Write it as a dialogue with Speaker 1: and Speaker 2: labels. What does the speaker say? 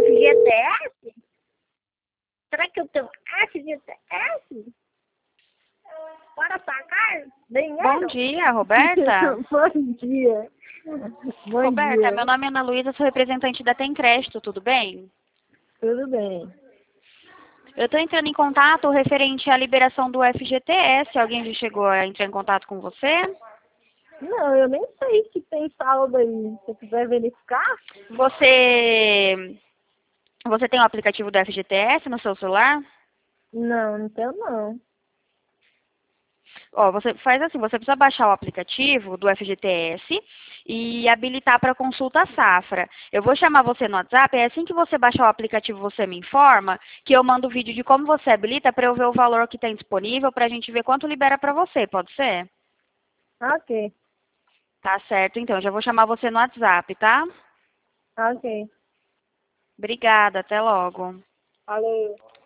Speaker 1: FGTS? Será que eu tenho FGTS? Para pagar dinheiro?
Speaker 2: Bom dia, Roberta.
Speaker 1: Bom dia. Bom
Speaker 2: Roberta,
Speaker 1: dia.
Speaker 2: meu nome é Ana Luísa, sou representante da Tem Crédito, tudo bem?
Speaker 1: Tudo bem.
Speaker 2: Eu estou entrando em contato referente à liberação do FGTS. Alguém já chegou a entrar em contato com você?
Speaker 1: Não, eu nem sei se tem saldo aí. Se você quiser verificar?
Speaker 2: Você tem o aplicativo do FGTS no seu celular?
Speaker 1: Não, não tenho não.
Speaker 2: Ó, você faz assim, você precisa baixar o aplicativo do FGTS e habilitar para consulta safra. Eu vou chamar você no WhatsApp, é assim que você baixar o aplicativo, você me informa que eu mando o vídeo de como você habilita para eu ver o valor que tem disponível para a gente ver quanto libera para você, pode ser?
Speaker 1: Ok,
Speaker 2: Tá certo, então, já vou chamar você no WhatsApp, tá?
Speaker 1: ok.
Speaker 2: Obrigada, até logo.
Speaker 1: Valeu.